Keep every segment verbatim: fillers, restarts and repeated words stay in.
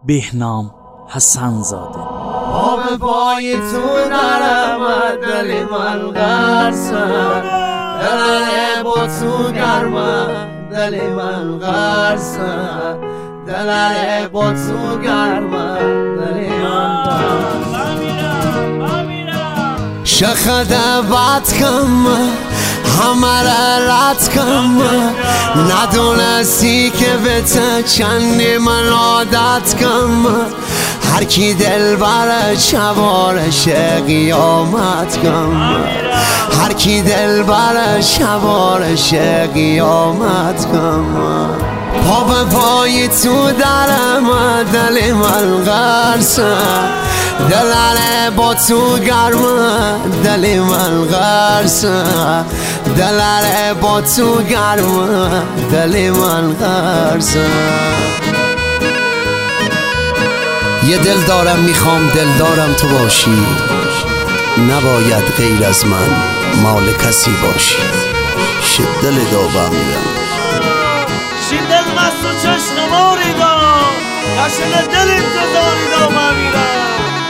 بهنام حسن زاده. پا به پای تو نرم دل من غرسه، دل با تو گرمه دل من غرسه، دل با تو گرمه دل من غرسه. شخده بد کم همه را رد کم، ندونستی که به تا چندی من عادت کم. هر کی دل بره شوارش قیامت کم، هر کی دل بره شوارش قیامت کم. پا به پای تو درم دل من غرسه، دلانه با تو گرمه دل من غرسه، دلانه با تو گرمه دل من غرسه. یه دل دارم میخوام دل دارم تو باشی، نباید غیر از من مال کسی باشی. شد دل دابم میرم شد دل مست و چشم ماری دارم، قشن دل انتظاری دارم میرم.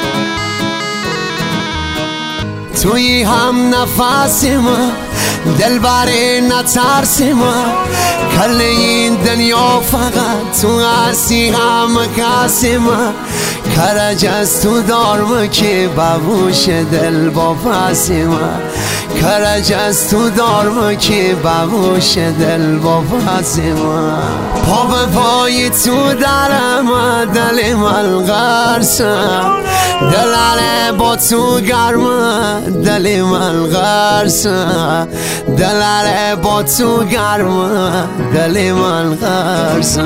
توی هم نفسی من دل بره نترسی من، کل این دنیا فقط تو هستی هم کسی من. کرج از تو دارم که ببوش دل با پسی من، کرج از تو دارم که ببوش دل با پسی من. پا به پای تو درم دل من غرسه، دلانه با تو گرمه دل من غرسه، دلانه با تو گرمه دل من غرسه.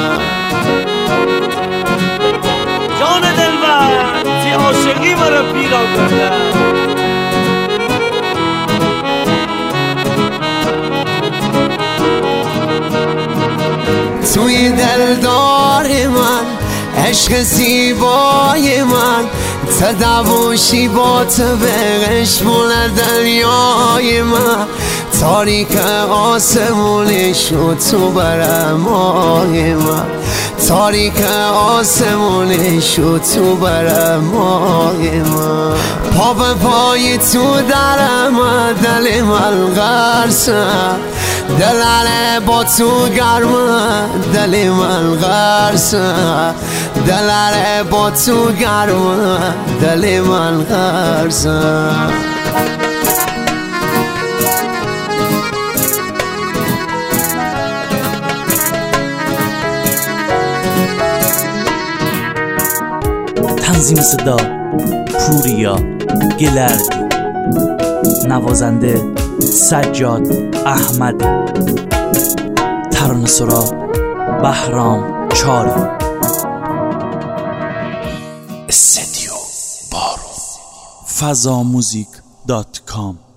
جان دلبر تی عاشقی مرا پیرا کرده، توی دلدار من عشق زیبای من، تدوشی با تو به قشمون دنیای من. تاریک آسمونی شد تو برمای من، تاریک آسمونی شد تو برمای من. پا به پای تو درم دل من غرسه، دلانه با تو گرمه دل من غرسه، دلانه با تو گرمه دل من غرسه. تنظیم صدا پوریا گلردی، نوازنده سجاد احمدی، ترانه‌سرا بهرام چاری، استودیو بارو، فضا موزیک دات کام.